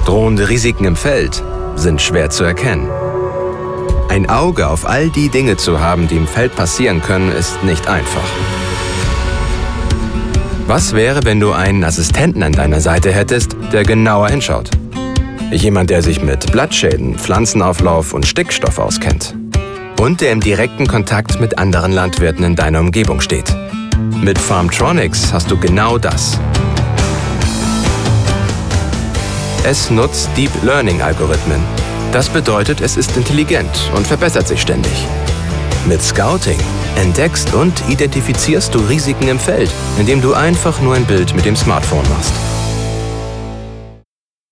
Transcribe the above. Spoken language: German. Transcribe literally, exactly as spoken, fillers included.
Drohende Risiken im Feld sind schwer zu erkennen. Ein Auge auf all die Dinge zu haben, die im Feld passieren können, ist nicht einfach. Was wäre, wenn du einen Assistenten an deiner Seite hättest, der genauer hinschaut? Jemand, der sich mit Blattschäden, Pflanzenauflauf und Stickstoff auskennt. Und der im direkten Kontakt mit anderen Landwirten in deiner Umgebung steht. Mit Farmtronics hast du genau das. Es nutzt Deep Learning Algorithmen. Das bedeutet, es ist intelligent und verbessert sich ständig. Mit Scouting entdeckst und identifizierst du Risiken im Feld, indem du einfach nur ein Bild mit dem Smartphone machst.